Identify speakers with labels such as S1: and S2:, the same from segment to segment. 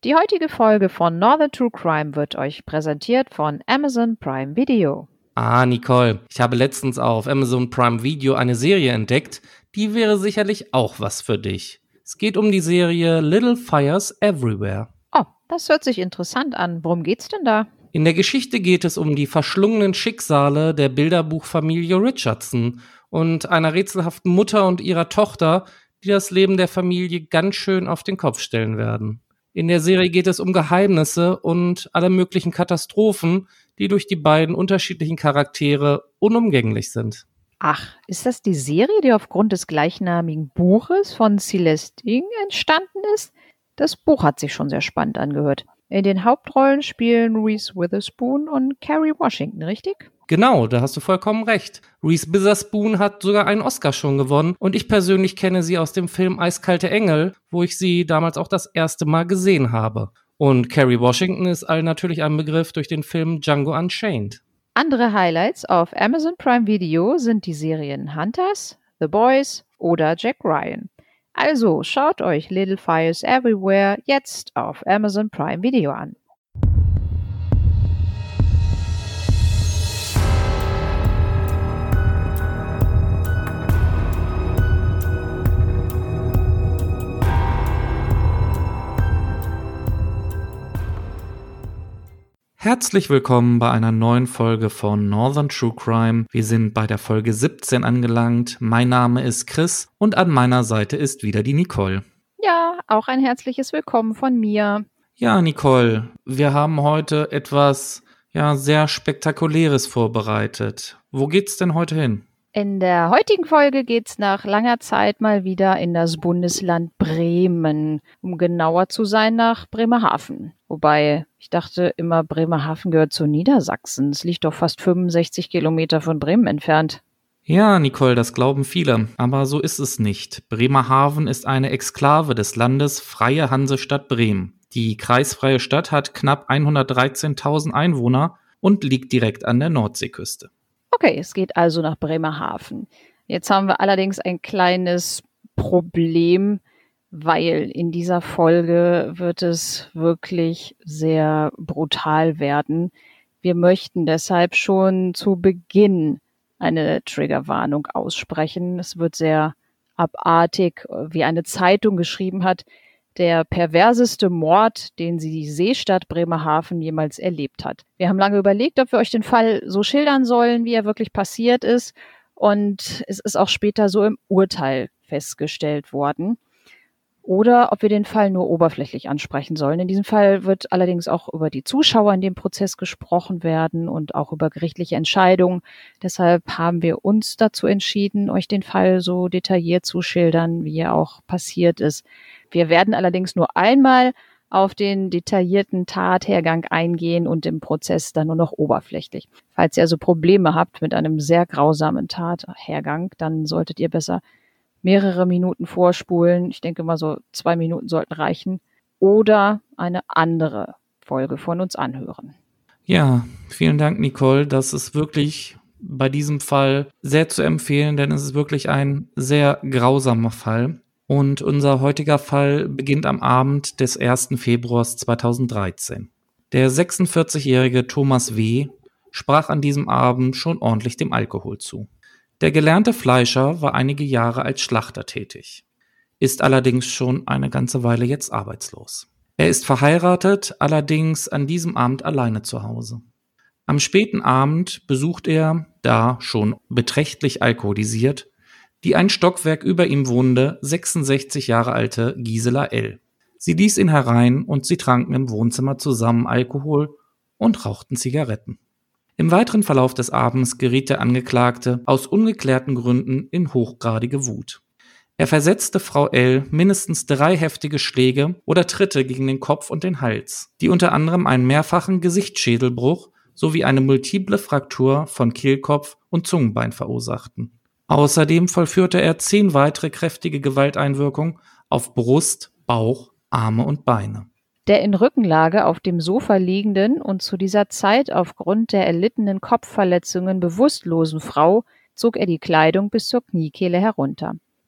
S1: Die heutige Folge von Northern True Crime wird euch präsentiert von Amazon Prime Video.
S2: Nicole, ich habe letztens auf Amazon Prime Video eine Serie entdeckt, die wäre sicherlich auch was für dich. Es geht um die Serie Little Fires Everywhere.
S1: Oh, das hört sich interessant an. Worum geht's denn da?
S2: In der Geschichte geht es um die verschlungenen Schicksale der Bilderbuchfamilie Richardson und einer rätselhaften Mutter und ihrer Tochter, die das Leben der Familie ganz schön auf den Kopf stellen werden. In der Serie geht es um Geheimnisse und alle möglichen Katastrophen, die durch die beiden unterschiedlichen Charaktere unumgänglich sind.
S1: Ach, ist das die Serie, die aufgrund des gleichnamigen Buches von Celeste Ng entstanden ist? Das Buch hat sich schon sehr spannend angehört. In den Hauptrollen spielen Reese Witherspoon und Kerry Washington, richtig?
S2: Genau, da hast du vollkommen recht. Reese Witherspoon hat sogar einen Oscar schon gewonnen und ich persönlich kenne sie aus dem Film Eiskalte Engel, wo ich sie damals auch das erste Mal gesehen habe. Und Kerry Washington ist allen natürlich ein Begriff durch den Film Django Unchained.
S1: Andere Highlights auf Amazon Prime Video sind die Serien Hunters, The Boys oder Jack Ryan. Also schaut euch Little Fires Everywhere jetzt auf Amazon Prime Video an.
S2: Herzlich willkommen bei einer neuen Folge von Northern True Crime. Wir sind bei der Folge 17 angelangt. Mein Name ist Chris und an meiner Seite ist wieder die Nicole.
S1: Ja, auch ein herzliches Willkommen von mir.
S2: Ja, Nicole, wir haben heute etwas sehr Spektakuläres vorbereitet. Wo geht's denn heute hin?
S1: In der heutigen Folge geht's nach langer Zeit mal wieder in das Bundesland Bremen, um genauer zu sein nach Bremerhaven. Wobei, ich dachte immer, Bremerhaven gehört zu Niedersachsen. Es liegt doch fast 65 Kilometer von Bremen entfernt.
S2: Ja, Nicole, das glauben viele, aber so ist es nicht. Bremerhaven ist eine Exklave des Landes Freie Hansestadt Bremen. Die kreisfreie Stadt hat knapp 113.000 Einwohner und liegt direkt an der Nordseeküste.
S1: Okay, es geht also nach Bremerhaven. Jetzt haben wir allerdings ein kleines Problem, weil in dieser Folge wird es wirklich sehr brutal werden. Wir möchten deshalb schon zu Beginn eine Triggerwarnung aussprechen. Es wird sehr abartig, wie eine Zeitung geschrieben hat, der perverseste Mord, den die Seestadt Bremerhaven jemals erlebt hat. Wir haben lange überlegt, ob wir euch den Fall so schildern sollen, wie er wirklich passiert ist. Und es ist auch später so im Urteil festgestellt worden. Oder ob wir den Fall nur oberflächlich ansprechen sollen. In diesem Fall wird allerdings auch über die Zuschauer in dem Prozess gesprochen werden und auch über gerichtliche Entscheidungen. Deshalb haben wir uns dazu entschieden, euch den Fall so detailliert zu schildern, wie er auch passiert ist. Wir werden allerdings nur einmal auf den detaillierten Tathergang eingehen und im Prozess dann nur noch oberflächlich. Falls ihr also Probleme habt mit einem sehr grausamen Tathergang, dann solltet ihr besser mehrere Minuten vorspulen. Ich denke mal so 2 Minuten sollten reichen. Oder eine andere Folge von uns anhören.
S2: Ja, vielen Dank, Nicole. Das ist wirklich bei diesem Fall sehr zu empfehlen, denn es ist wirklich ein sehr grausamer Fall. Und unser heutiger Fall beginnt am Abend des 1. Februars 2013. Der 46-jährige Thomas W. sprach an diesem Abend schon ordentlich dem Alkohol zu. Der gelernte Fleischer war einige Jahre als Schlachter tätig, ist allerdings schon eine ganze Weile jetzt arbeitslos. Er ist verheiratet, allerdings an diesem Abend alleine zu Hause. Am späten Abend besucht er, da schon beträchtlich alkoholisiert, die ein Stockwerk über ihm wohnende, 66 Jahre alte Gisela L. Sie ließ ihn herein und sie tranken im Wohnzimmer zusammen Alkohol und rauchten Zigaretten. Im weiteren Verlauf des Abends geriet der Angeklagte aus ungeklärten Gründen in hochgradige Wut. Er versetzte Frau L. mindestens 3 heftige Schläge oder Tritte gegen den Kopf und den Hals, die unter anderem einen mehrfachen Gesichtsschädelbruch sowie eine multiple Fraktur von Kehlkopf und Zungenbein verursachten. Außerdem vollführte er 10 weitere kräftige Gewalteinwirkungen auf Brust, Bauch, Arme und Beine.
S1: Der in Rückenlage auf dem Sofa liegenden und zu dieser Zeit aufgrund der erlittenen Kopfverletzungen bewusstlosen Frau zog er die Kleidung bis zur Kniekehle herunter.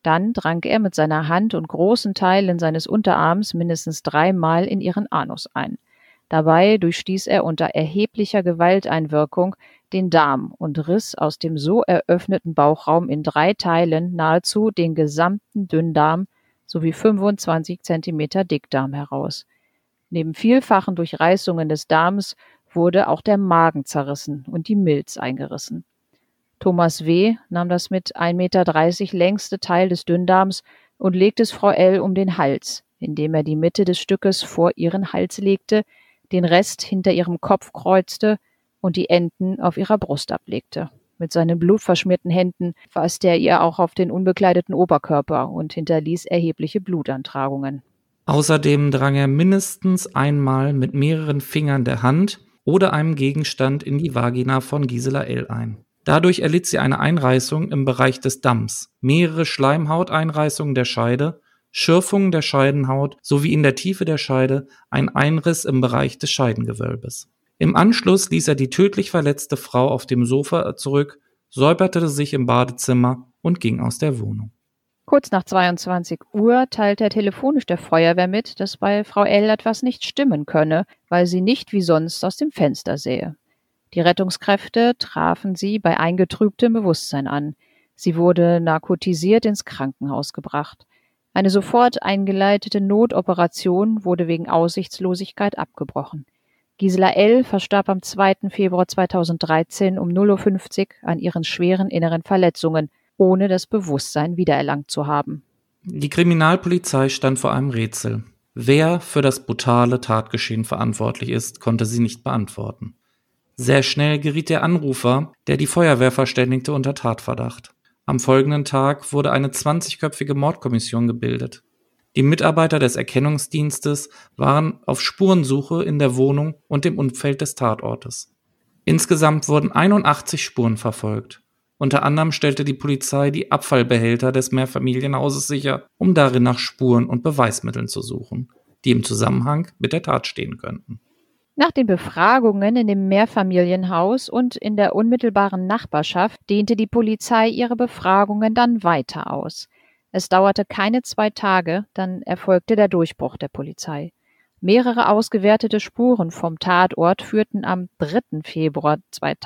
S1: Dann drang er mit seiner Hand und großen Teilen seines Unterarms mindestens 3-mal in ihren Anus ein. Dabei durchstieß er unter erheblicher Gewalteinwirkung den Darm und riss aus dem so eröffneten Bauchraum in 3 Teilen nahezu den gesamten Dünndarm sowie 25 Zentimeter Dickdarm heraus. Neben vielfachen Durchreißungen des Darms wurde auch der Magen zerrissen und die Milz eingerissen. Thomas W. nahm das mit 1,30 Meter längste Teil des Dünndarms und legte es Frau L. um den Hals, indem er die Mitte des Stückes vor ihren Hals legte, den Rest hinter ihrem Kopf kreuzte und die Enden auf ihrer Brust ablegte. Mit seinen blutverschmierten Händen fasste er ihr auch auf den unbekleideten Oberkörper und hinterließ erhebliche Blutantragungen.
S2: Außerdem drang er mindestens einmal mit mehreren Fingern der Hand oder einem Gegenstand in die Vagina von Gisela L. ein. Dadurch erlitt sie eine Einreißung im Bereich des Damms, mehrere Schleimhauteinreißungen der Scheide, Schürfungen der Scheidenhaut sowie in der Tiefe der Scheide ein Einriss im Bereich des Scheidengewölbes. Im Anschluss ließ er die tödlich verletzte Frau auf dem Sofa zurück, säuberte sich im Badezimmer und ging aus der Wohnung.
S1: Kurz nach 22 Uhr teilte er telefonisch der Feuerwehr mit, dass bei Frau L. etwas nicht stimmen könne, weil sie nicht wie sonst aus dem Fenster sähe. Die Rettungskräfte trafen sie bei eingetrübtem Bewusstsein an. Sie wurde narkotisiert ins Krankenhaus gebracht. Eine sofort eingeleitete Notoperation wurde wegen Aussichtslosigkeit abgebrochen. Gisela L. verstarb am 2. Februar 2013 um 0:50 Uhr an ihren schweren inneren Verletzungen, ohne das Bewusstsein wiedererlangt zu haben.
S2: Die Kriminalpolizei stand vor einem Rätsel. Wer für das brutale Tatgeschehen verantwortlich ist, konnte sie nicht beantworten. Sehr schnell geriet der Anrufer, der die Feuerwehr verständigte, unter Tatverdacht. Am folgenden Tag wurde eine 20-köpfige Mordkommission gebildet. Die Mitarbeiter des Erkennungsdienstes waren auf Spurensuche in der Wohnung und dem Umfeld des Tatortes. Insgesamt wurden 81 Spuren verfolgt. Unter anderem stellte die Polizei die Abfallbehälter des Mehrfamilienhauses sicher, um darin nach Spuren und Beweismitteln zu suchen, die im Zusammenhang mit der Tat stehen könnten.
S1: Nach den Befragungen in dem Mehrfamilienhaus und in der unmittelbaren Nachbarschaft dehnte die Polizei ihre Befragungen dann weiter aus. Es dauerte keine 2 Tage, dann erfolgte der Durchbruch der Polizei. Mehrere ausgewertete Spuren vom Tatort führten am 3. Februar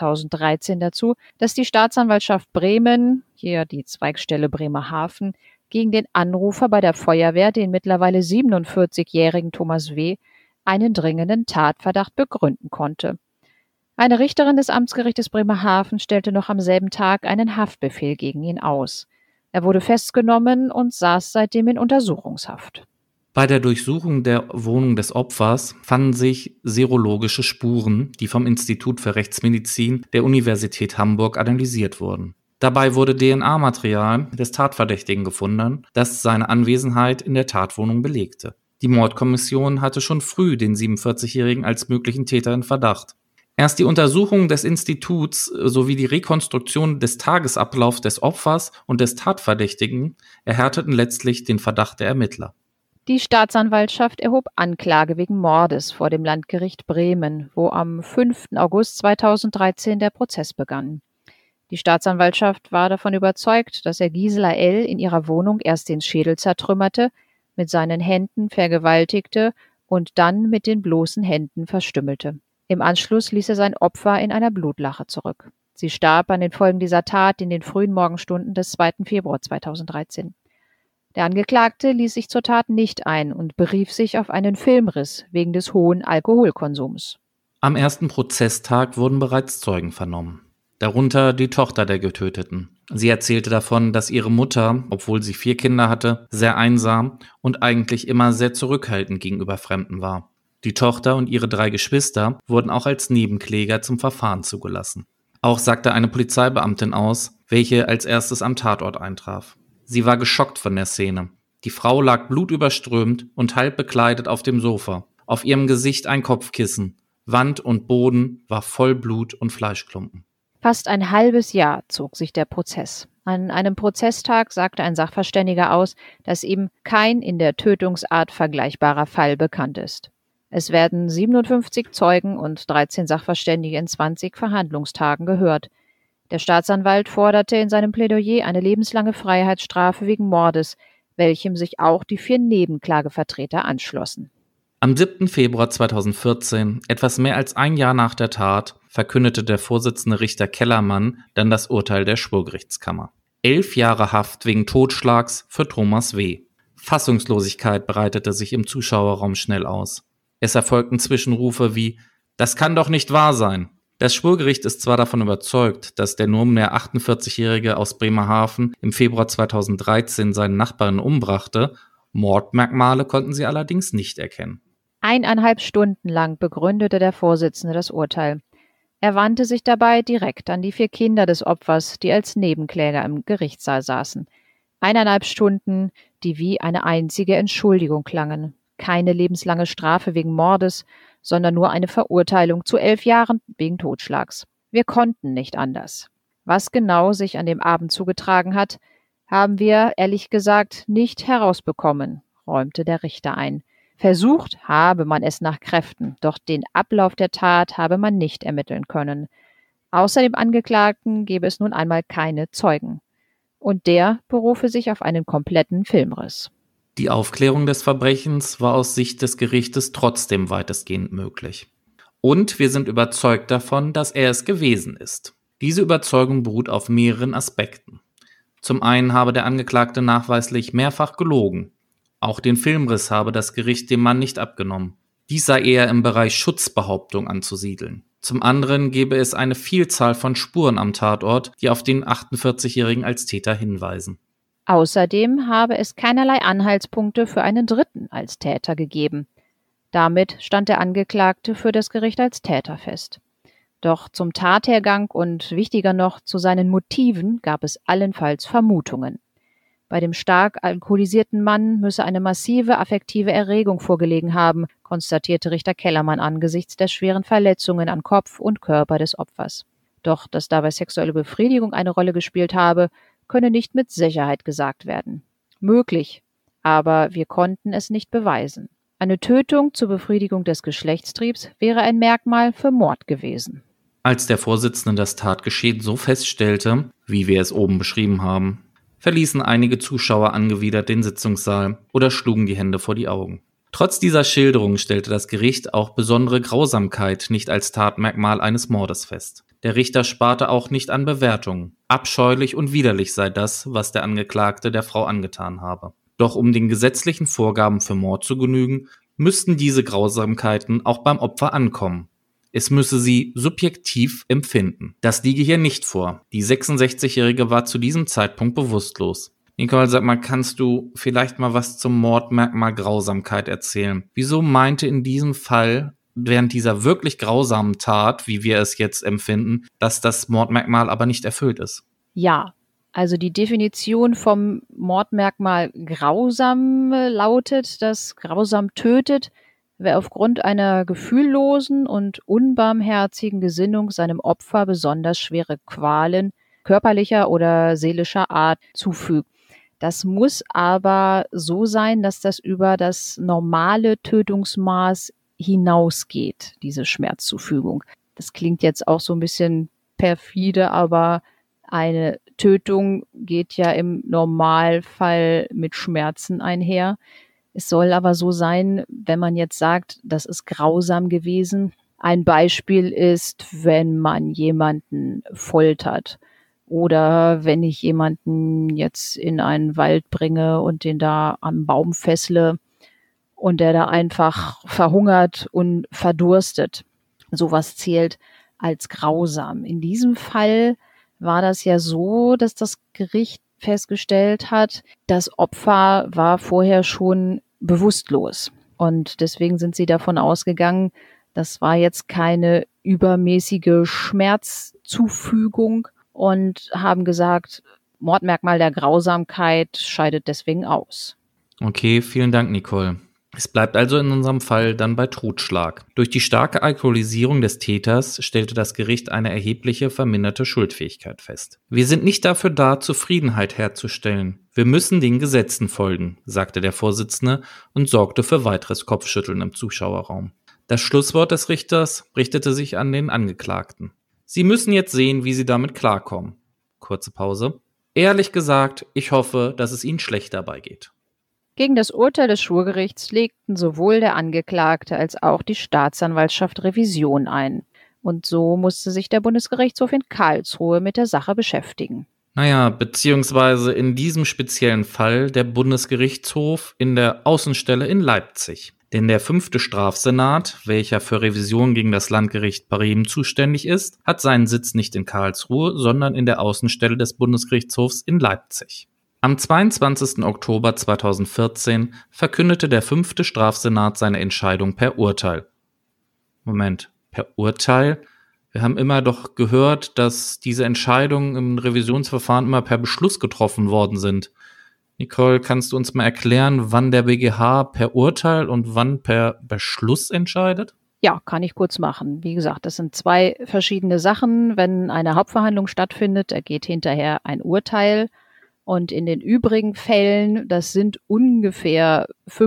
S1: 2013 dazu, dass die Staatsanwaltschaft Bremen, hier die Zweigstelle Bremerhaven, gegen den Anrufer bei der Feuerwehr, den mittlerweile 47-jährigen Thomas W., einen dringenden Tatverdacht begründen konnte. Eine Richterin des Amtsgerichtes Bremerhaven stellte noch am selben Tag einen Haftbefehl gegen ihn aus. Er wurde festgenommen und saß seitdem in Untersuchungshaft.
S2: Bei der Durchsuchung der Wohnung des Opfers fanden sich serologische Spuren, die vom Institut für Rechtsmedizin der Universität Hamburg analysiert wurden. Dabei wurde DNA-Material des Tatverdächtigen gefunden, das seine Anwesenheit in der Tatwohnung belegte. Die Mordkommission hatte schon früh den 47-Jährigen als möglichen Täter in Verdacht. Erst die Untersuchung des Instituts sowie die Rekonstruktion des Tagesablaufs des Opfers und des Tatverdächtigen erhärteten letztlich den Verdacht der Ermittler.
S1: Die Staatsanwaltschaft erhob Anklage wegen Mordes vor dem Landgericht Bremen, wo am 5. August 2013 der Prozess begann. Die Staatsanwaltschaft war davon überzeugt, dass er Gisela L. in ihrer Wohnung erst den Schädel zertrümmerte, mit seinen Händen vergewaltigte und dann mit den bloßen Händen verstümmelte. Im Anschluss ließ er sein Opfer in einer Blutlache zurück. Sie starb an den Folgen dieser Tat in den frühen Morgenstunden des 2. Februar 2013. Der Angeklagte ließ sich zur Tat nicht ein und berief sich auf einen Filmriss wegen des hohen Alkoholkonsums.
S2: Am ersten Prozesstag wurden bereits Zeugen vernommen. Darunter die Tochter der Getöteten. Sie erzählte davon, dass ihre Mutter, obwohl sie 4 Kinder hatte, sehr einsam und eigentlich immer sehr zurückhaltend gegenüber Fremden war. Die Tochter und ihre 3 Geschwister wurden auch als Nebenkläger zum Verfahren zugelassen. Auch sagte eine Polizeibeamtin aus, welche als erstes am Tatort eintraf. Sie war geschockt von der Szene. Die Frau lag blutüberströmt und halb bekleidet auf dem Sofa. Auf ihrem Gesicht ein Kopfkissen. Wand und Boden war voll Blut und Fleischklumpen.
S1: Fast ein halbes Jahr zog sich der Prozess. An einem Prozesstag sagte ein Sachverständiger aus, dass ihm kein in der Tötungsart vergleichbarer Fall bekannt ist. Es werden 57 Zeugen und 13 Sachverständige in 20 Verhandlungstagen gehört. Der Staatsanwalt forderte in seinem Plädoyer eine lebenslange Freiheitsstrafe wegen Mordes, welchem sich auch die 4 Nebenklagevertreter anschlossen.
S2: Am 7. Februar 2014, etwas mehr als ein Jahr nach der Tat, verkündete der Vorsitzende Richter Kellermann dann das Urteil der Schwurgerichtskammer. 11 Jahre Haft wegen Totschlags für Thomas W. Fassungslosigkeit breitete sich im Zuschauerraum schnell aus. Es erfolgten Zwischenrufe wie „Das kann doch nicht wahr sein!". Das Schwurgericht ist zwar davon überzeugt, dass der nunmehr 48-Jährige aus Bremerhaven im Februar 2013 seinen Nachbarn umbrachte, Mordmerkmale konnten sie allerdings nicht erkennen.
S1: 1,5 Stunden lang begründete der Vorsitzende das Urteil. Er wandte sich dabei direkt an die 4 Kinder des Opfers, die als Nebenkläger im Gerichtssaal saßen. 1,5 Stunden, die wie eine einzige Entschuldigung klangen. Keine lebenslange Strafe wegen Mordes, sondern nur eine Verurteilung zu 11 Jahren wegen Totschlags. Wir konnten nicht anders. Was genau sich an dem Abend zugetragen hat, haben wir, ehrlich gesagt, nicht herausbekommen, räumte der Richter ein. Versucht habe man es nach Kräften, doch den Ablauf der Tat habe man nicht ermitteln können. Außer dem Angeklagten gebe es nun einmal keine Zeugen. Und der berufe sich auf einen kompletten Filmriss.
S2: Die Aufklärung des Verbrechens war aus Sicht des Gerichtes trotzdem weitestgehend möglich. Und wir sind überzeugt davon, dass er es gewesen ist. Diese Überzeugung beruht auf mehreren Aspekten. Zum einen habe der Angeklagte nachweislich mehrfach gelogen. Auch den Filmriss habe das Gericht dem Mann nicht abgenommen. Dies sei eher im Bereich Schutzbehauptung anzusiedeln. Zum anderen gebe es eine Vielzahl von Spuren am Tatort, die auf den 48-Jährigen als Täter hinweisen.
S1: Außerdem habe es keinerlei Anhaltspunkte für einen Dritten als Täter gegeben. Damit stand der Angeklagte für das Gericht als Täter fest. Doch zum Tathergang und wichtiger noch zu seinen Motiven gab es allenfalls Vermutungen. Bei dem stark alkoholisierten Mann müsse eine massive affektive Erregung vorgelegen haben, konstatierte Richter Kellermann angesichts der schweren Verletzungen an Kopf und Körper des Opfers. Doch dass dabei sexuelle Befriedigung eine Rolle gespielt habe, könne nicht mit Sicherheit gesagt werden. Möglich, aber wir konnten es nicht beweisen. Eine Tötung zur Befriedigung des Geschlechtstriebs wäre ein Merkmal für Mord gewesen.
S2: Als der Vorsitzende das Tatgeschehen so feststellte, wie wir es oben beschrieben haben, verließen einige Zuschauer angewidert den Sitzungssaal oder schlugen die Hände vor die Augen. Trotz dieser Schilderung stellte das Gericht auch besondere Grausamkeit nicht als Tatmerkmal eines Mordes fest. Der Richter sparte auch nicht an Bewertungen. Abscheulich und widerlich sei das, was der Angeklagte der Frau angetan habe. Doch um den gesetzlichen Vorgaben für Mord zu genügen, müssten diese Grausamkeiten auch beim Opfer ankommen. Es müsse sie subjektiv empfinden. Das liege hier nicht vor. Die 66-Jährige war zu diesem Zeitpunkt bewusstlos. Nicole, sag mal, kannst du vielleicht mal was zum Mordmerkmal Grausamkeit erzählen? Wieso meinte in diesem Fall während dieser wirklich grausamen Tat, wie wir es jetzt empfinden, dass das Mordmerkmal aber nicht erfüllt ist?
S1: Ja, also die Definition vom Mordmerkmal grausam lautet, dass grausam tötet, wer aufgrund einer gefühllosen und unbarmherzigen Gesinnung seinem Opfer besonders schwere Qualen körperlicher oder seelischer Art zufügt. Das muss aber so sein, dass das über das normale Tötungsmaß hinausgeht, diese Schmerzzufügung. Das klingt jetzt auch so ein bisschen perfide, aber eine Tötung geht ja im Normalfall mit Schmerzen einher. Es soll aber so sein, wenn man jetzt sagt, das ist grausam gewesen. Ein Beispiel ist, wenn man jemanden foltert oder wenn ich jemanden jetzt in einen Wald bringe und den da am Baum fessle und der da einfach verhungert und verdurstet. Sowas zählt als grausam. In diesem Fall war das ja so, dass das Gericht festgestellt hat, das Opfer war vorher schon bewusstlos. Und deswegen sind sie davon ausgegangen, das war jetzt keine übermäßige Schmerzzufügung und haben gesagt, Mordmerkmal der Grausamkeit scheidet deswegen aus.
S2: Okay, vielen Dank, Nicole. Es bleibt also in unserem Fall dann bei Totschlag. Durch die starke Alkoholisierung des Täters stellte das Gericht eine erhebliche verminderte Schuldfähigkeit fest. Wir sind nicht dafür da, Zufriedenheit herzustellen. Wir müssen den Gesetzen folgen, sagte der Vorsitzende und sorgte für weiteres Kopfschütteln im Zuschauerraum. Das Schlusswort des Richters richtete sich an den Angeklagten. Sie müssen jetzt sehen, wie Sie damit klarkommen. Kurze Pause. Ehrlich gesagt, ich hoffe, dass es Ihnen schlecht dabei geht.
S1: Gegen das Urteil des Schwurgerichts legten sowohl der Angeklagte als auch die Staatsanwaltschaft Revision ein. Und so musste sich der Bundesgerichtshof in Karlsruhe mit der Sache beschäftigen.
S2: Naja, beziehungsweise in diesem speziellen Fall der Bundesgerichtshof in der Außenstelle in Leipzig. Denn der 5. Strafsenat, welcher für Revision gegen das Landgericht Bremen zuständig ist, hat seinen Sitz nicht in Karlsruhe, sondern in der Außenstelle des Bundesgerichtshofs in Leipzig. Am 22. Oktober 2014 verkündete der 5. Strafsenat seine Entscheidung per Urteil. Moment, per Urteil? Wir haben immer doch gehört, dass diese Entscheidungen im Revisionsverfahren immer per Beschluss getroffen worden sind. Nicole, kannst du uns mal erklären, wann der BGH per Urteil und wann per Beschluss entscheidet?
S1: Ja, kann ich kurz machen. Wie gesagt, das sind zwei verschiedene Sachen. Wenn eine Hauptverhandlung stattfindet, ergeht hinterher ein Urteil. Und in den übrigen Fällen, das sind ungefähr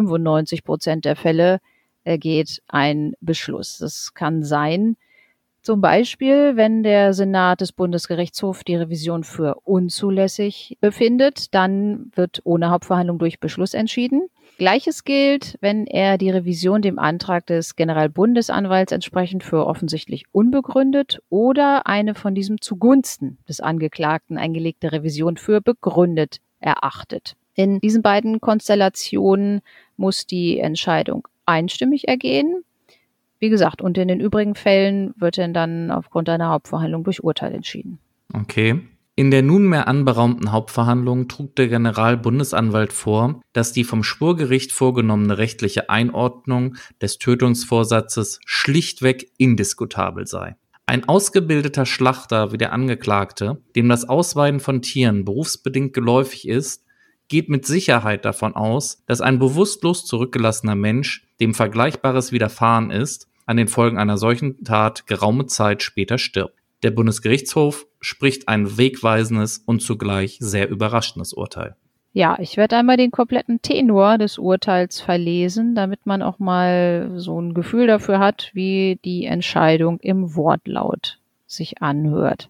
S1: 95% der Fälle, ergeht ein Beschluss. Das kann sein, zum Beispiel, wenn der Senat des Bundesgerichtshofs die Revision für unzulässig befindet, dann wird ohne Hauptverhandlung durch Beschluss entschieden. Gleiches gilt, wenn er die Revision dem Antrag des Generalbundesanwalts entsprechend für offensichtlich unbegründet oder eine von diesem zugunsten des Angeklagten eingelegte Revision für begründet erachtet. In diesen beiden Konstellationen muss die Entscheidung einstimmig ergehen. Wie gesagt, und in den übrigen Fällen wird dann aufgrund einer Hauptverhandlung durch Urteil entschieden.
S2: Okay. In der nunmehr anberaumten Hauptverhandlung trug der Generalbundesanwalt vor, dass die vom Schwurgericht vorgenommene rechtliche Einordnung des Tötungsvorsatzes schlichtweg indiskutabel sei. Ein ausgebildeter Schlachter wie der Angeklagte, dem das Ausweiden von Tieren berufsbedingt geläufig ist, geht mit Sicherheit davon aus, dass ein bewusstlos zurückgelassener Mensch, dem Vergleichbares widerfahren ist, an den Folgen einer solchen Tat geraume Zeit später stirbt. Der Bundesgerichtshof spricht ein wegweisendes und zugleich sehr überraschendes Urteil.
S1: Ja, ich werde einmal den kompletten Tenor des Urteils verlesen, damit man auch mal so ein Gefühl dafür hat, wie die Entscheidung im Wortlaut sich anhört.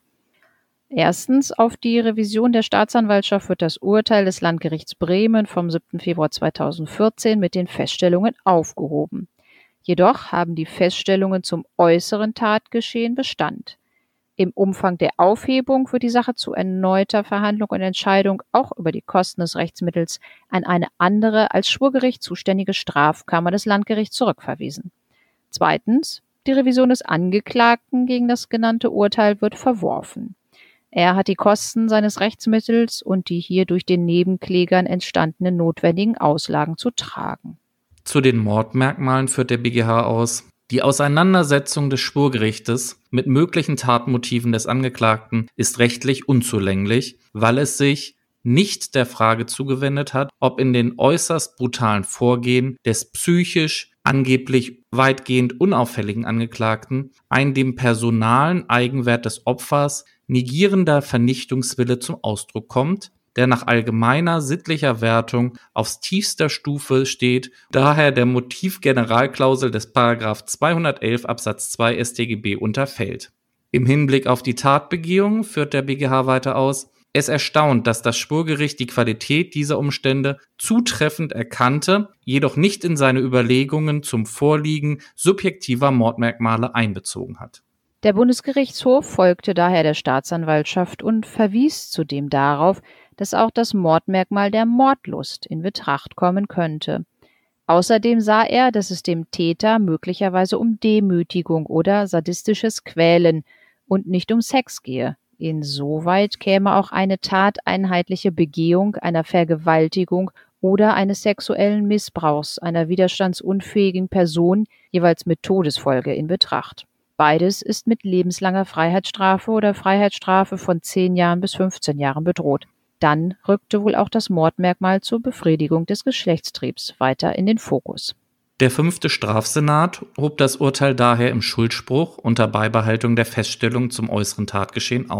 S1: Erstens, auf die Revision der Staatsanwaltschaft wird das Urteil des Landgerichts Bremen vom 7. Februar 2014 mit den Feststellungen aufgehoben. Jedoch haben die Feststellungen zum äußeren Tatgeschehen Bestand. Im Umfang der Aufhebung wird die Sache zu erneuter Verhandlung und Entscheidung auch über die Kosten des Rechtsmittels an eine andere als Schwurgericht zuständige Strafkammer des Landgerichts zurückverwiesen. Zweitens, die Revision des Angeklagten gegen das genannte Urteil wird verworfen. Er hat die Kosten seines Rechtsmittels und die hier durch den Nebenklägern entstandenen notwendigen Auslagen zu tragen.
S2: Zu den Mordmerkmalen führt der BGH aus: Die Auseinandersetzung des Schwurgerichtes mit möglichen Tatmotiven des Angeklagten ist rechtlich unzulänglich, weil es sich nicht der Frage zugewendet hat, ob in den äußerst brutalen Vorgehen des psychisch angeblich weitgehend unauffälligen Angeklagten ein dem personalen Eigenwert des Opfers negierender Vernichtungswille zum Ausdruck kommt, der nach allgemeiner sittlicher Wertung aufs tiefster Stufe steht, daher der Motivgeneralklausel des § 211 Absatz 2 StGB unterfällt. Im Hinblick auf die Tatbegehung führt der BGH weiter aus: Es erstaunt, dass das Schwurgericht die Qualität dieser Umstände zutreffend erkannte, jedoch nicht in seine Überlegungen zum Vorliegen subjektiver Mordmerkmale einbezogen hat.
S1: Der Bundesgerichtshof folgte daher der Staatsanwaltschaft und verwies zudem darauf, dass auch das Mordmerkmal der Mordlust in Betracht kommen könnte. Außerdem sah er, dass es dem Täter möglicherweise um Demütigung oder sadistisches Quälen und nicht um Sex gehe. Insoweit käme auch eine tateinheitliche Begehung einer Vergewaltigung oder eines sexuellen Missbrauchs einer widerstandsunfähigen Person jeweils mit Todesfolge in Betracht. Beides ist mit lebenslanger Freiheitsstrafe oder Freiheitsstrafe von 10 Jahren bis 15 Jahren bedroht. Dann rückte wohl auch das Mordmerkmal zur Befriedigung des Geschlechtstriebs weiter in den Fokus.
S2: Der 5. Strafsenat hob das Urteil daher im Schuldspruch unter Beibehaltung der Feststellung zum äußeren Tatgeschehen auf.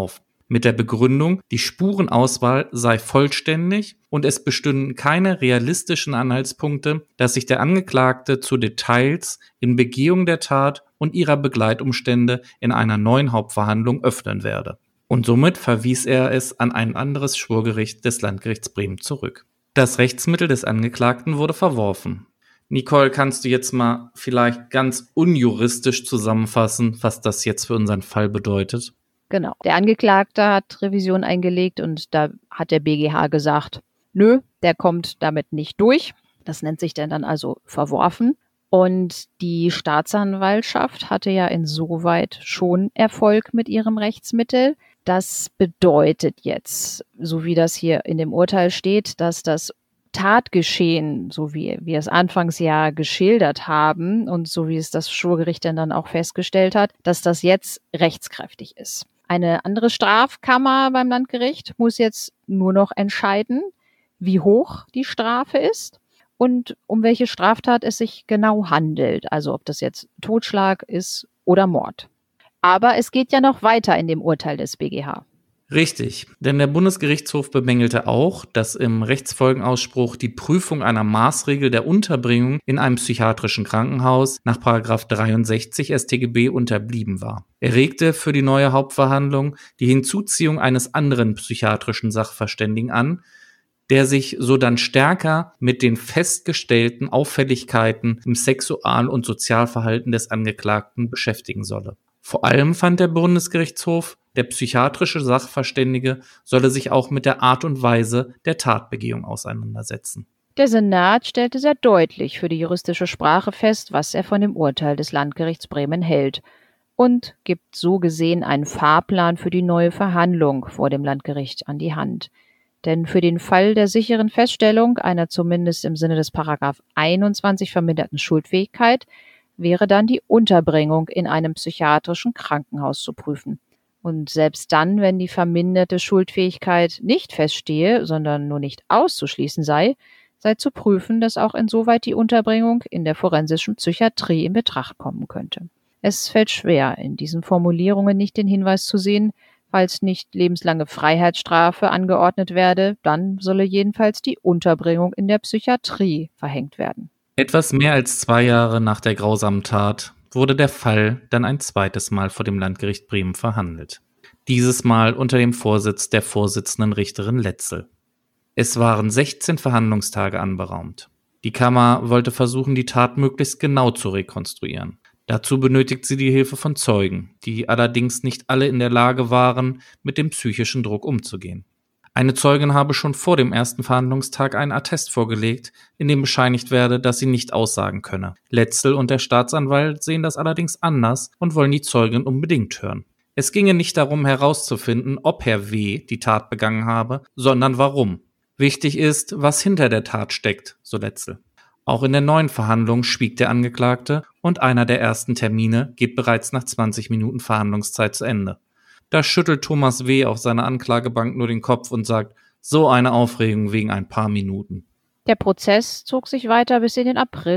S2: mit der Begründung, die Spurenauswahl sei vollständig und es bestünden keine realistischen Anhaltspunkte, dass sich der Angeklagte zu Details in Begehung der Tat und ihrer Begleitumstände in einer neuen Hauptverhandlung öffnen werde. Und somit verwies er es an ein anderes Schwurgericht des Landgerichts Bremen zurück. Das Rechtsmittel des Angeklagten wurde verworfen. Nicole, kannst du jetzt mal vielleicht ganz unjuristisch zusammenfassen, was das jetzt für unseren Fall bedeutet?
S1: Genau. Der Angeklagte hat Revision eingelegt und da hat der BGH gesagt, nö, der kommt damit nicht durch. Das nennt sich dann also verworfen. Und die Staatsanwaltschaft hatte ja insoweit schon Erfolg mit ihrem Rechtsmittel. Das bedeutet jetzt, so wie das hier in dem Urteil steht, dass das Tatgeschehen, so wie wir es anfangs ja geschildert haben und so wie es das Schwurgericht dann auch festgestellt hat, dass das jetzt rechtskräftig ist. Eine andere Strafkammer beim Landgericht muss jetzt nur noch entscheiden, wie hoch die Strafe ist und um welche Straftat es sich genau handelt. Also ob das jetzt Totschlag ist oder Mord. Aber es geht ja noch weiter in dem Urteil des BGH.
S2: Richtig, denn der Bundesgerichtshof bemängelte auch, dass im Rechtsfolgenausspruch die Prüfung einer Maßregel der Unterbringung in einem psychiatrischen Krankenhaus nach § 63 StGB unterblieben war. Er regte für die neue Hauptverhandlung die Hinzuziehung eines anderen psychiatrischen Sachverständigen an, der sich sodann stärker mit den festgestellten Auffälligkeiten im Sexual- und Sozialverhalten des Angeklagten beschäftigen solle. Vor allem fand der Bundesgerichtshof, der psychiatrische Sachverständige solle sich auch mit der Art und Weise der Tatbegehung auseinandersetzen.
S1: Der Senat stellte sehr deutlich für die juristische Sprache fest, was er von dem Urteil des Landgerichts Bremen hält und gibt so gesehen einen Fahrplan für die neue Verhandlung vor dem Landgericht an die Hand. Denn für den Fall der sicheren Feststellung einer zumindest im Sinne des § 21 verminderten Schuldfähigkeit wäre dann die Unterbringung in einem psychiatrischen Krankenhaus zu prüfen. Und selbst dann, wenn die verminderte Schuldfähigkeit nicht feststehe, sondern nur nicht auszuschließen sei zu prüfen, dass auch insoweit die Unterbringung in der forensischen Psychiatrie in Betracht kommen könnte. Es fällt schwer, in diesen Formulierungen nicht den Hinweis zu sehen, falls nicht lebenslange Freiheitsstrafe angeordnet werde, dann solle jedenfalls die Unterbringung in der Psychiatrie verhängt werden.
S2: Etwas mehr als 2 Jahre nach der grausamen Tat wurde der Fall dann ein zweites Mal vor dem Landgericht Bremen verhandelt. Dieses Mal unter dem Vorsitz der Vorsitzenden Richterin Letzel. Es waren 16 Verhandlungstage anberaumt. Die Kammer wollte versuchen, die Tat möglichst genau zu rekonstruieren. Dazu benötigt sie die Hilfe von Zeugen, die allerdings nicht alle in der Lage waren, mit dem psychischen Druck umzugehen. Eine Zeugin habe schon vor dem ersten Verhandlungstag einen Attest vorgelegt, in dem bescheinigt werde, dass sie nicht aussagen könne. Letzel und der Staatsanwalt sehen das allerdings anders und wollen die Zeugin unbedingt hören. Es ginge nicht darum herauszufinden, ob Herr W. die Tat begangen habe, sondern warum. Wichtig ist, was hinter der Tat steckt, so Letzel. Auch in der neuen Verhandlung schwieg der Angeklagte und einer der ersten Termine geht bereits nach 20 Minuten Verhandlungszeit zu Ende. Da schüttelt Thomas W. auf seiner Anklagebank nur den Kopf und sagt, so eine Aufregung wegen ein paar Minuten.
S1: Der Prozess zog sich weiter bis in den April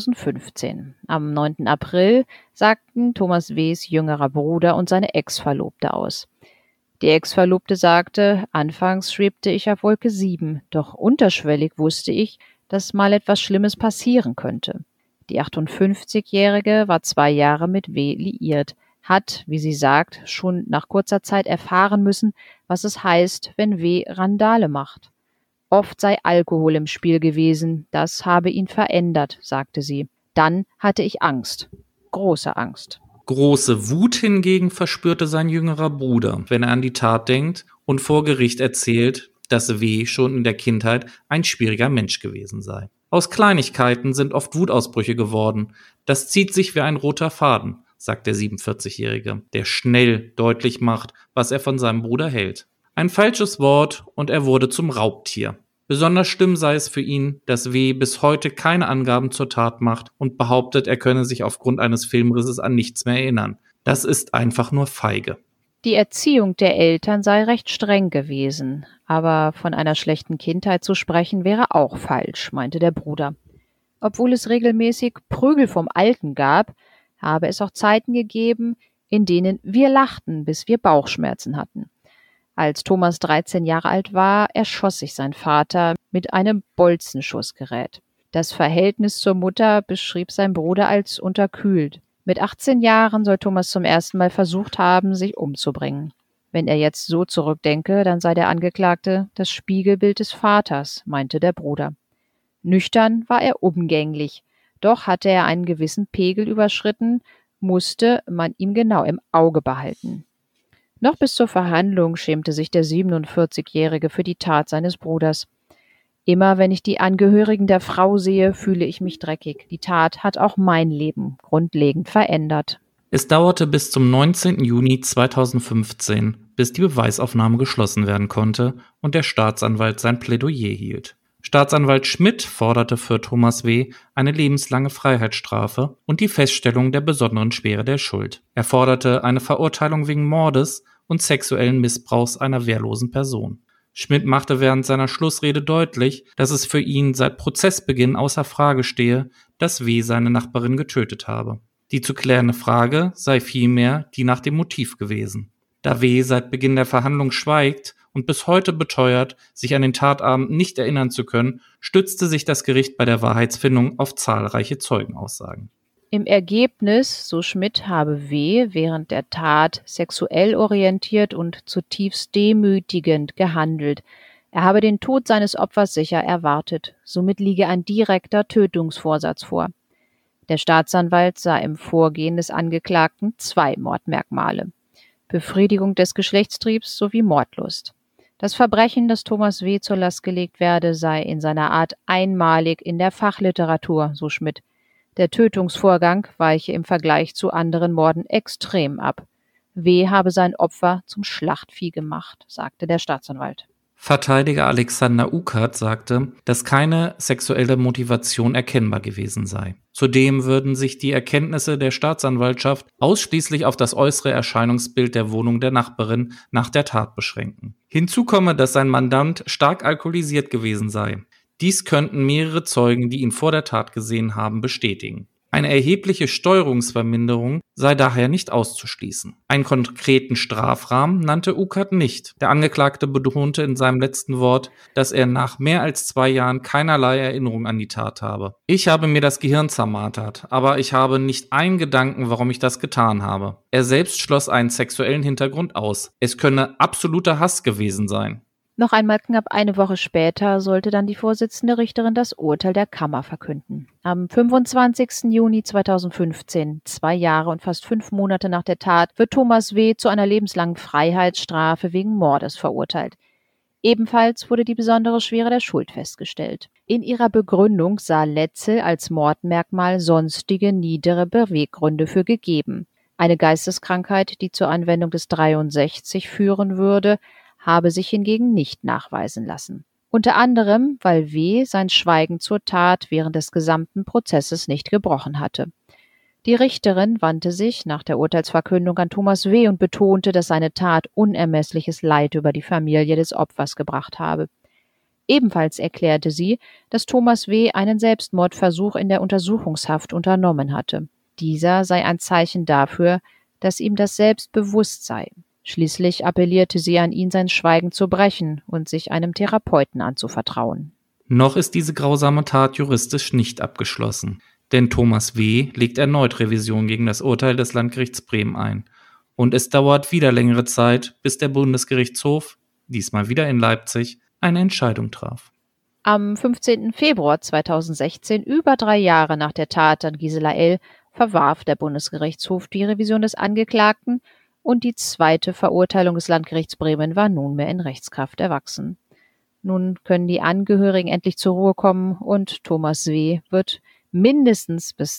S1: 2015. Am 9. April sagten Thomas W.s jüngerer Bruder und seine Ex-Verlobte aus. Die Ex-Verlobte sagte, anfangs schwebte ich auf Wolke 7, doch unterschwellig wusste ich, dass mal etwas Schlimmes passieren könnte. Die 58-Jährige war 2 Jahre mit W. liiert, hat, wie sie sagt, schon nach kurzer Zeit erfahren müssen, was es heißt, wenn W. Randale macht. Oft sei Alkohol im Spiel gewesen, das habe ihn verändert, sagte sie. Dann hatte ich Angst, große Angst.
S2: Große Wut hingegen verspürte sein jüngerer Bruder, wenn er an die Tat denkt und vor Gericht erzählt, dass W. schon in der Kindheit ein schwieriger Mensch gewesen sei. Aus Kleinigkeiten sind oft Wutausbrüche geworden. Das zieht sich wie ein roter Faden, sagt der 47-Jährige, der schnell deutlich macht, was er von seinem Bruder hält. Ein falsches Wort und er wurde zum Raubtier. Besonders schlimm sei es für ihn, dass W. bis heute keine Angaben zur Tat macht und behauptet, er könne sich aufgrund eines Filmrisses an nichts mehr erinnern. Das ist einfach nur feige.
S1: Die Erziehung der Eltern sei recht streng gewesen, aber von einer schlechten Kindheit zu sprechen wäre auch falsch, meinte der Bruder. Obwohl es regelmäßig Prügel vom Alten gab, habe es auch Zeiten gegeben, in denen wir lachten, bis wir Bauchschmerzen hatten. Als Thomas 13 Jahre alt war, erschoss sich sein Vater mit einem Bolzenschussgerät. Das Verhältnis zur Mutter beschrieb sein Bruder als unterkühlt. Mit 18 Jahren soll Thomas zum ersten Mal versucht haben, sich umzubringen. Wenn er jetzt so zurückdenke, dann sei der Angeklagte das Spiegelbild des Vaters, meinte der Bruder. Nüchtern war er umgänglich, doch hatte er einen gewissen Pegel überschritten, musste man ihm genau im Auge behalten. Noch bis zur Verhandlung schämte sich der 47-Jährige für die Tat seines Bruders. Immer wenn ich die Angehörigen der Frau sehe, fühle ich mich dreckig. Die Tat hat auch mein Leben grundlegend verändert.
S2: Es dauerte bis zum 19. Juni 2015, bis die Beweisaufnahme geschlossen werden konnte und der Staatsanwalt sein Plädoyer hielt. Staatsanwalt Schmidt forderte für Thomas W. eine lebenslange Freiheitsstrafe und die Feststellung der besonderen Schwere der Schuld. Er forderte eine Verurteilung wegen Mordes und sexuellen Missbrauchs einer wehrlosen Person. Schmidt machte während seiner Schlussrede deutlich, dass es für ihn seit Prozessbeginn außer Frage stehe, dass W. seine Nachbarin getötet habe. Die zu klärende Frage sei vielmehr die nach dem Motiv gewesen. Da W. seit Beginn der Verhandlung schweigt und bis heute beteuert, sich an den Tatabend nicht erinnern zu können, stützte sich das Gericht bei der Wahrheitsfindung auf zahlreiche Zeugenaussagen.
S1: Im Ergebnis, so Schmidt, habe W. während der Tat sexuell orientiert und zutiefst demütigend gehandelt. Er habe den Tod seines Opfers sicher erwartet. Somit liege ein direkter Tötungsvorsatz vor. Der Staatsanwalt sah im Vorgehen des Angeklagten 2 Mordmerkmale: Befriedigung des Geschlechtstriebs sowie Mordlust. Das Verbrechen, das Thomas W. zur Last gelegt werde, sei in seiner Art einmalig in der Fachliteratur, so Schmidt. Der Tötungsvorgang weiche im Vergleich zu anderen Morden extrem ab. W. habe sein Opfer zum Schlachtvieh gemacht, sagte der Staatsanwalt.
S2: Verteidiger Alexander Ukert sagte, dass keine sexuelle Motivation erkennbar gewesen sei. Zudem würden sich die Erkenntnisse der Staatsanwaltschaft ausschließlich auf das äußere Erscheinungsbild der Wohnung der Nachbarin nach der Tat beschränken. Hinzu komme, dass sein Mandant stark alkoholisiert gewesen sei. Dies könnten mehrere Zeugen, die ihn vor der Tat gesehen haben, bestätigen. Eine erhebliche Steuerungsverminderung sei daher nicht auszuschließen. Einen konkreten Strafrahmen nannte Ukert nicht. Der Angeklagte betonte in seinem letzten Wort, dass er nach mehr als 2 Jahren keinerlei Erinnerung an die Tat habe. Ich habe mir das Gehirn zermartert, aber ich habe nicht einen Gedanken, warum ich das getan habe. Er selbst schloss einen sexuellen Hintergrund aus. Es könne absoluter Hass gewesen sein.
S1: Noch einmal knapp eine Woche später sollte dann die Vorsitzende Richterin das Urteil der Kammer verkünden. Am 25. Juni 2015, 2 Jahre und fast 5 Monate nach der Tat, wird Thomas W. zu einer lebenslangen Freiheitsstrafe wegen Mordes verurteilt. Ebenfalls wurde die besondere Schwere der Schuld festgestellt. In ihrer Begründung sah Letzel als Mordmerkmal sonstige niedere Beweggründe für gegeben. Eine Geisteskrankheit, die zur Anwendung des 63 führen würde, habe sich hingegen nicht nachweisen lassen. Unter anderem, weil W. sein Schweigen zur Tat während des gesamten Prozesses nicht gebrochen hatte. Die Richterin wandte sich nach der Urteilsverkündung an Thomas W. und betonte, dass seine Tat unermessliches Leid über die Familie des Opfers gebracht habe. Ebenfalls erklärte sie, dass Thomas W. einen Selbstmordversuch in der Untersuchungshaft unternommen hatte. Dieser sei ein Zeichen dafür, dass ihm das selbst bewusst sei. Schließlich appellierte sie an ihn, sein Schweigen zu brechen und sich einem Therapeuten anzuvertrauen.
S2: Noch ist diese grausame Tat juristisch nicht abgeschlossen, denn Thomas W. legt erneut Revision gegen das Urteil des Landgerichts Bremen ein. Und es dauert wieder längere Zeit, bis der Bundesgerichtshof, diesmal wieder in Leipzig, eine Entscheidung traf.
S1: Am 15. Februar 2016, über 3 Jahre nach der Tat an Gisela L., verwarf der Bundesgerichtshof die Revision des Angeklagten und die 2. Verurteilung des Landgerichts Bremen war nunmehr in Rechtskraft erwachsen. Nun können die Angehörigen endlich zur Ruhe kommen und Thomas W. wird mindestens bis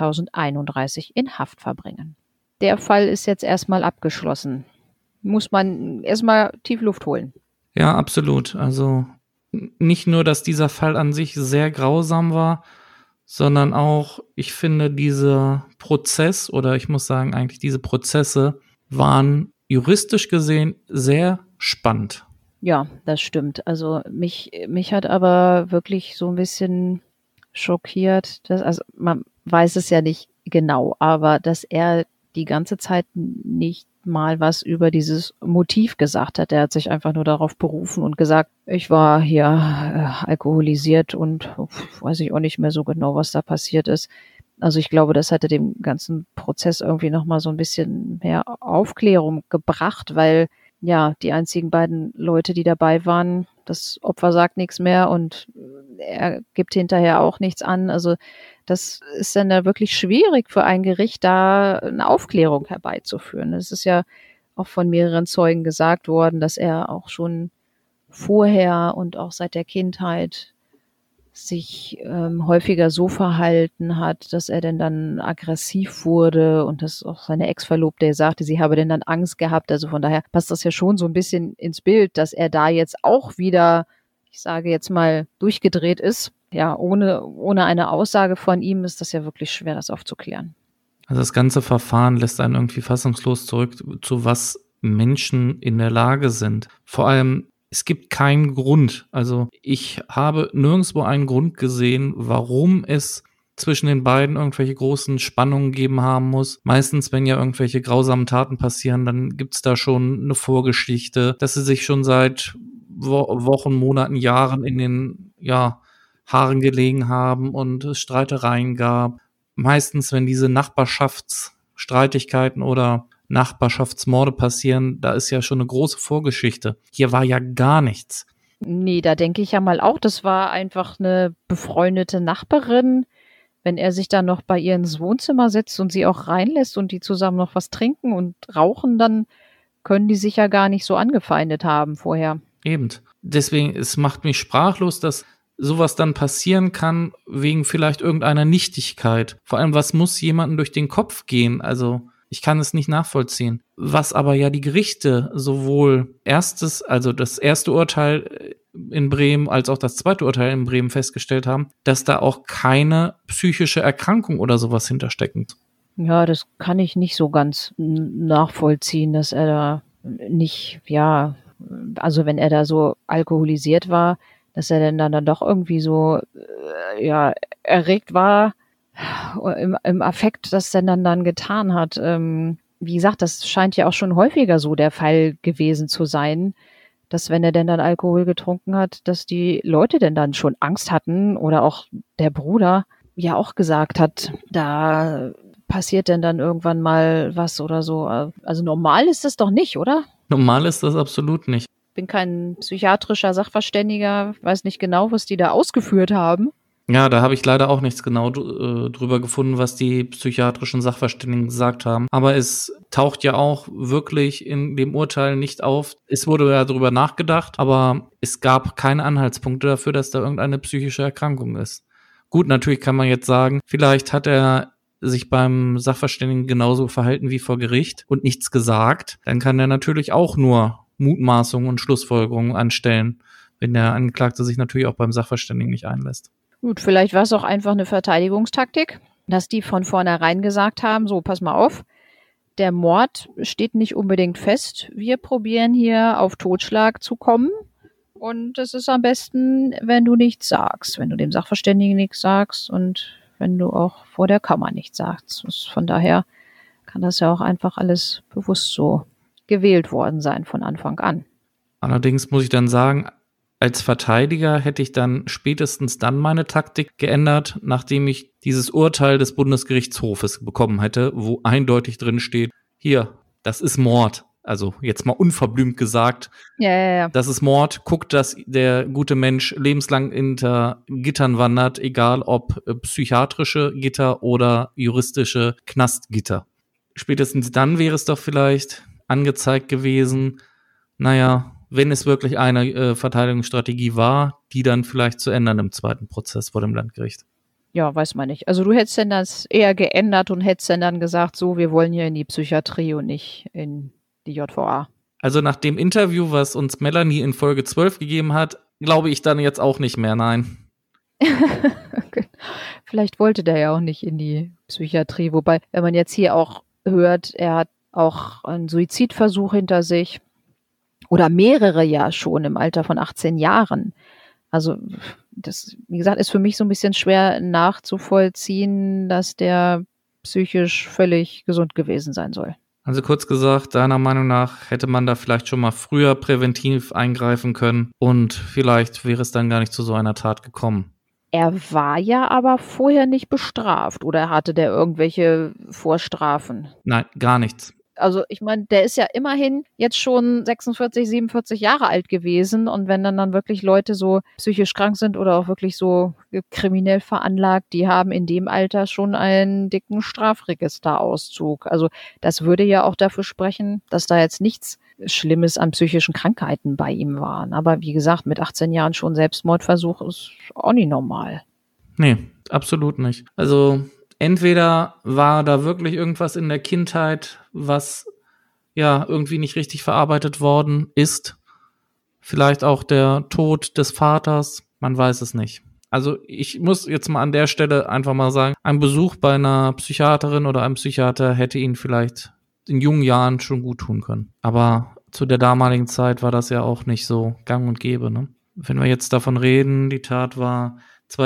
S1: 2031 in Haft verbringen. Der Fall ist jetzt erstmal abgeschlossen. Muss man erstmal tief Luft holen.
S2: Ja, absolut. Also nicht nur, dass dieser Fall an sich sehr grausam war, sondern auch, ich finde, dieser Prozess oder ich muss sagen, eigentlich diese Prozesse waren juristisch gesehen sehr spannend.
S1: Ja, das stimmt. Also mich hat aber wirklich so ein bisschen schockiert, also man weiß es ja nicht genau, aber dass er die ganze Zeit nicht mal was über dieses Motiv gesagt hat. Er hat sich einfach nur darauf berufen und gesagt, ich war hier alkoholisiert und weiß ich auch nicht mehr so genau, was da passiert ist. Also ich glaube, das hatte dem ganzen Prozess irgendwie nochmal so ein bisschen mehr Aufklärung gebracht, weil ja, die einzigen beiden Leute, die dabei waren, das Opfer sagt nichts mehr und er gibt hinterher auch nichts an. Also das ist dann da wirklich schwierig für ein Gericht, da eine Aufklärung herbeizuführen. Es ist ja auch von mehreren Zeugen gesagt worden, dass er auch schon vorher und auch seit der Kindheit sich häufiger so verhalten hat, dass er denn dann aggressiv wurde und dass auch seine Ex-Verlobte sagte, sie habe denn dann Angst gehabt. Also von daher passt das ja schon so ein bisschen ins Bild, dass er da jetzt auch wieder, ich sage jetzt mal, durchgedreht ist. Ja, ohne eine Aussage von ihm ist das ja wirklich schwer, das aufzuklären.
S2: Also das ganze Verfahren lässt einen irgendwie fassungslos zurück, zu was Menschen in der Lage sind. Vor allem, es gibt keinen Grund. Also ich habe nirgendwo einen Grund gesehen, warum es zwischen den beiden irgendwelche großen Spannungen geben haben muss. Meistens, wenn ja irgendwelche grausamen Taten passieren, dann gibt's da schon eine Vorgeschichte, dass sie sich schon seit Wochen, Monaten, Jahren in den Haaren gelegen haben und es Streitereien gab. Meistens, wenn diese Nachbarschaftsstreitigkeiten oder Nachbarschaftsmorde passieren, da ist ja schon eine große Vorgeschichte. Hier war ja gar nichts.
S1: Nee, da denke ich ja mal auch, das war einfach eine befreundete Nachbarin. Wenn er sich dann noch bei ihr ins Wohnzimmer setzt und sie auch reinlässt und die zusammen noch was trinken und rauchen, dann können die sich ja gar nicht so angefeindet haben vorher.
S2: Eben. Deswegen, es macht mich sprachlos, dass sowas dann passieren kann, wegen vielleicht irgendeiner Nichtigkeit. Vor allem, was muss jemandem durch den Kopf gehen? Also, ich kann es nicht nachvollziehen. Was aber ja die Gerichte sowohl das erste Urteil in Bremen als auch das zweite Urteil in Bremen festgestellt haben, dass da auch keine psychische Erkrankung oder sowas hintersteckt.
S1: Ja, das kann ich nicht so ganz nachvollziehen, dass er da nicht, also wenn er da so alkoholisiert war, dass er denn dann doch irgendwie so, erregt war, im Affekt das denn dann getan hat. Wie gesagt, das scheint ja auch schon häufiger so der Fall gewesen zu sein, dass wenn er denn dann Alkohol getrunken hat, dass die Leute denn dann schon Angst hatten oder auch der Bruder ja auch gesagt hat, da passiert denn dann irgendwann mal was oder so. Also normal ist das doch nicht, oder?
S2: Normal ist das absolut nicht.
S1: Bin kein psychiatrischer Sachverständiger, weiß nicht genau, was die da ausgeführt haben.
S2: Ja, da habe ich leider auch nichts genau drüber gefunden, was die psychiatrischen Sachverständigen gesagt haben. Aber es taucht ja auch wirklich in dem Urteil nicht auf. Es wurde ja darüber nachgedacht, aber es gab keine Anhaltspunkte dafür, dass da irgendeine psychische Erkrankung ist. Gut, natürlich kann man jetzt sagen, vielleicht hat er sich beim Sachverständigen genauso verhalten wie vor Gericht und nichts gesagt. Dann kann er natürlich auch nur Mutmaßungen und Schlussfolgerungen anstellen, wenn der Angeklagte sich natürlich auch beim Sachverständigen nicht einlässt.
S1: Gut, vielleicht war es auch einfach eine Verteidigungstaktik, dass die von vornherein gesagt haben, so, pass mal auf, der Mord steht nicht unbedingt fest. Wir probieren hier auf Totschlag zu kommen. Und es ist am besten, wenn du nichts sagst, wenn du dem Sachverständigen nichts sagst und wenn du auch vor der Kammer nichts sagst. Von daher kann das ja auch einfach alles bewusst so gewählt worden sein von Anfang an.
S2: Allerdings muss ich dann sagen, als Verteidiger hätte ich dann spätestens dann meine Taktik geändert, nachdem ich dieses Urteil des Bundesgerichtshofes bekommen hätte, wo eindeutig drin steht, hier, das ist Mord. Also jetzt mal unverblümt gesagt,
S1: Ja.
S2: das ist Mord. Guckt, dass der gute Mensch lebenslang hinter Gittern wandert, egal ob psychiatrische Gitter oder juristische Knastgitter. Spätestens dann wäre es doch vielleicht angezeigt gewesen, naja, wenn es wirklich eine Verteidigungsstrategie war, die dann vielleicht zu ändern im zweiten Prozess vor dem Landgericht.
S1: Ja, weiß man nicht. Also du hättest denn das eher geändert und hättest dann gesagt, so, wir wollen hier in die Psychiatrie und nicht in die JVA.
S2: Also nach dem Interview, was uns Melanie in Folge 12 gegeben hat, glaube ich dann jetzt auch nicht mehr, nein.
S1: Okay. Vielleicht wollte der ja auch nicht in die Psychiatrie. Wobei, wenn man jetzt hier auch hört, er hat auch einen Suizidversuch hinter sich. Oder mehrere ja schon im Alter von 18 Jahren. Also das, wie gesagt, ist für mich so ein bisschen schwer nachzuvollziehen, dass der psychisch völlig gesund gewesen sein soll.
S2: Also kurz gesagt, deiner Meinung nach hätte man da vielleicht schon mal früher präventiv eingreifen können und vielleicht wäre es dann gar nicht zu so einer Tat gekommen.
S1: Er war ja aber vorher nicht bestraft oder hatte der irgendwelche Vorstrafen?
S2: Nein, gar nichts.
S1: Also ich meine, der ist ja immerhin jetzt schon 46, 47 Jahre alt gewesen und wenn dann wirklich Leute so psychisch krank sind oder auch wirklich so kriminell veranlagt, die haben in dem Alter schon einen dicken Strafregisterauszug. Also das würde ja auch dafür sprechen, dass da jetzt nichts Schlimmes an psychischen Krankheiten bei ihm waren. Aber wie gesagt, mit 18 Jahren schon Selbstmordversuch ist auch nicht normal.
S2: Nee, absolut nicht. Also entweder war da wirklich irgendwas in der Kindheit, was ja irgendwie nicht richtig verarbeitet worden ist. Vielleicht auch der Tod des Vaters. Man weiß es nicht. Also ich muss jetzt mal an der Stelle einfach mal sagen, ein Besuch bei einer Psychiaterin oder einem Psychiater hätte ihn vielleicht in jungen Jahren schon gut tun können. Aber zu der damaligen Zeit war das ja auch nicht so gang und gäbe, ne? Wenn wir jetzt davon reden, die Tat war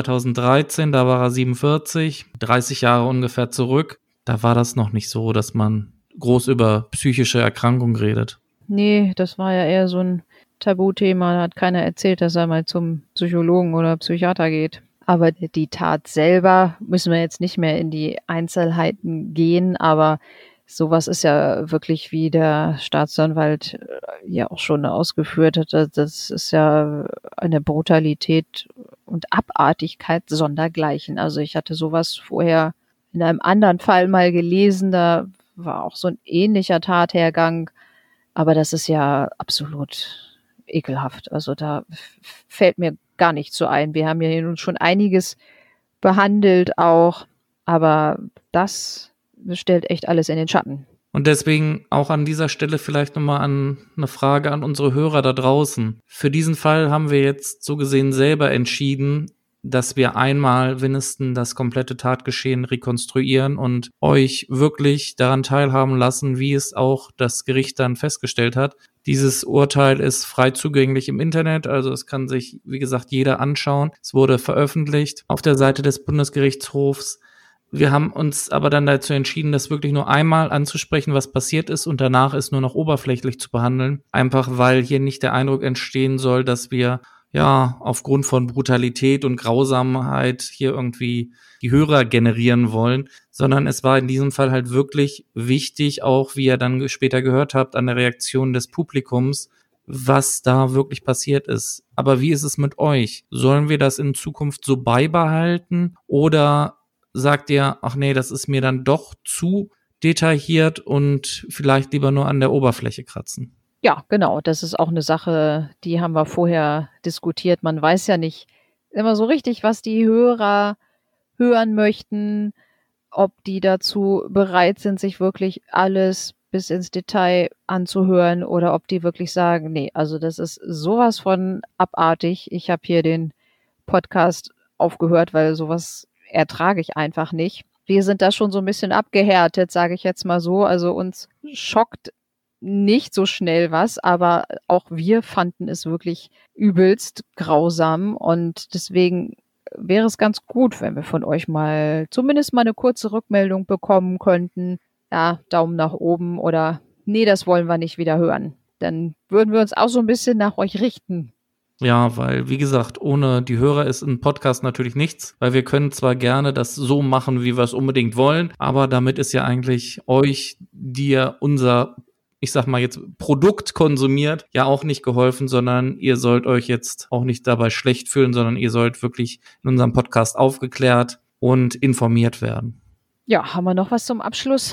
S2: 2013, da war er 47, 30 Jahre ungefähr zurück. Da war das noch nicht so, dass man groß über psychische Erkrankung redet.
S1: Nee, das war ja eher so ein Tabuthema. Da hat keiner erzählt, dass er mal zum Psychologen oder Psychiater geht. Aber die Tat selber müssen wir jetzt nicht mehr in die Einzelheiten gehen, aber sowas ist ja wirklich, wie der Staatsanwalt ja auch schon ausgeführt hat, das ist ja eine Brutalität und Abartigkeit sondergleichen. Also ich hatte sowas vorher in einem anderen Fall mal gelesen, da war auch so ein ähnlicher Tathergang, aber das ist ja absolut ekelhaft. Also da fällt mir gar nichts so ein. Wir haben ja hier nun schon einiges behandelt auch, aber das stellt echt alles in den Schatten.
S2: Und deswegen auch an dieser Stelle vielleicht nochmal eine Frage an unsere Hörer da draußen. Für diesen Fall haben wir jetzt so gesehen selber entschieden, dass wir einmal wenigstens das komplette Tatgeschehen rekonstruieren und euch wirklich daran teilhaben lassen, wie es auch das Gericht dann festgestellt hat. Dieses Urteil ist frei zugänglich im Internet, also es kann sich, wie gesagt, jeder anschauen. Es wurde veröffentlicht auf der Seite des Bundesgerichtshofs. Wir haben uns aber dann dazu entschieden, das wirklich nur einmal anzusprechen, was passiert ist, und danach ist nur noch oberflächlich zu behandeln. Einfach weil hier nicht der Eindruck entstehen soll, dass wir ja aufgrund von Brutalität und Grausamkeit hier irgendwie die Hörer generieren wollen, sondern es war in diesem Fall halt wirklich wichtig, auch wie ihr dann später gehört habt, an der Reaktion des Publikums, was da wirklich passiert ist. Aber wie ist es mit euch? Sollen wir das in Zukunft so beibehalten oder sagt ihr, ach nee, das ist mir dann doch zu detailliert und vielleicht lieber nur an der Oberfläche kratzen?
S1: Ja, genau. Das ist auch eine Sache, die haben wir vorher diskutiert. Man weiß ja nicht immer so richtig, was die Hörer hören möchten, ob die dazu bereit sind, sich wirklich alles bis ins Detail anzuhören oder ob die wirklich sagen, nee, also das ist sowas von abartig. Ich habe hier den Podcast aufgehört, weil sowas ertrage ich einfach nicht. Wir sind da schon so ein bisschen abgehärtet, sage ich jetzt mal so. Also uns schockt nicht so schnell was, aber auch wir fanden es wirklich übelst grausam und deswegen wäre es ganz gut, wenn wir von euch mal zumindest mal eine kurze Rückmeldung bekommen könnten. Ja, Daumen nach oben oder nee, das wollen wir nicht wieder hören. Dann würden wir uns auch so ein bisschen nach euch richten.
S2: Ja, weil, wie gesagt, ohne die Hörer ist ein Podcast natürlich nichts, weil wir können zwar gerne das so machen, wie wir es unbedingt wollen, aber damit ist ja eigentlich euch, die ihr unser, ich sag mal jetzt, Produkt konsumiert, ja auch nicht geholfen, sondern ihr sollt euch jetzt auch nicht dabei schlecht fühlen, sondern ihr sollt wirklich in unserem Podcast aufgeklärt und informiert werden.
S1: Ja, haben wir noch was zum Abschluss?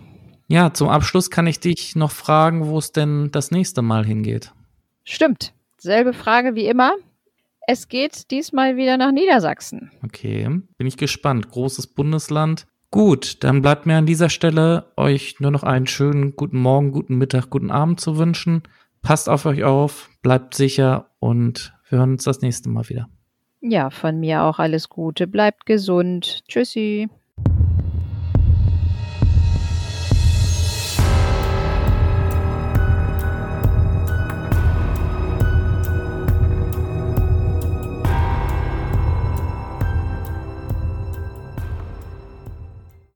S2: Ja, zum Abschluss kann ich dich noch fragen, wo es denn das nächste Mal hingeht.
S1: Stimmt. Selbe Frage wie immer. Es geht diesmal wieder nach Niedersachsen.
S2: Okay, bin ich gespannt. Großes Bundesland. Gut, dann bleibt mir an dieser Stelle, euch nur noch einen schönen guten Morgen, guten Mittag, guten Abend zu wünschen. Passt auf euch auf, bleibt sicher und wir hören uns das nächste Mal wieder.
S1: Ja, von mir auch alles Gute. Bleibt gesund. Tschüssi.